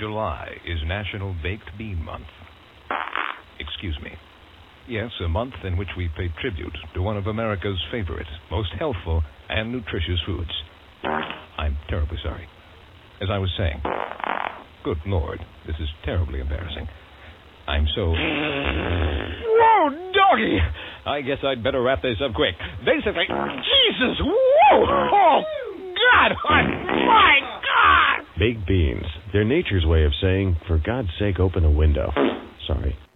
July is National Baked Bean Month. Excuse me. Yes, a month in which we pay tribute to one of America's favorite, most healthful, and nutritious foods. I'm terribly sorry. As I was saying, good Lord, this is terribly embarrassing. I'm so... Whoa, doggy! I guess I'd better wrap this up quick. Basically... Jesus! Whoa! Oh, God! My God! Baked beans. They're nature's way of saying, for God's sake, open a window. Sorry.